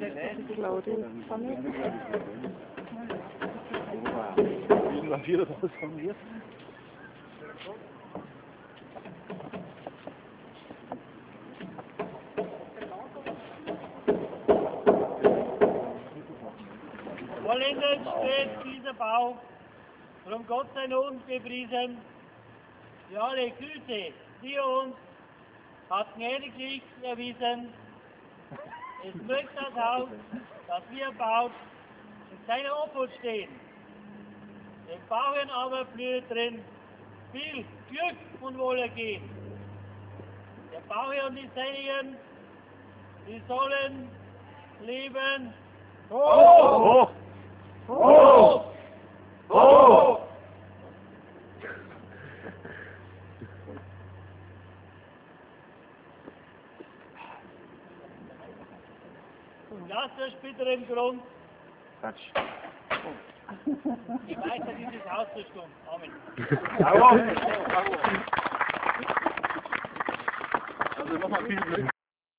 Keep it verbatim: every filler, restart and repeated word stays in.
Claudia von mir. Wie man wieder das von mir? Vollendet steht dieser Bau, drum Gott sei Dank gepriesen, für alle Güte, die er uns hat gnädiglich erwiesen. Es mögt das Haus, das wir baut, in seiner Obhut stehen. Den Bauern aber blüht drin viel Glück und Wohlergehen. Der Bauherr und die Seinigen, die sollen leben. Oh! Oh! Oh! Und das der späteren Grund, Quatsch. die Meister dieses Haus zu tun. Amen. Bravo! Also nochmal viel Glück.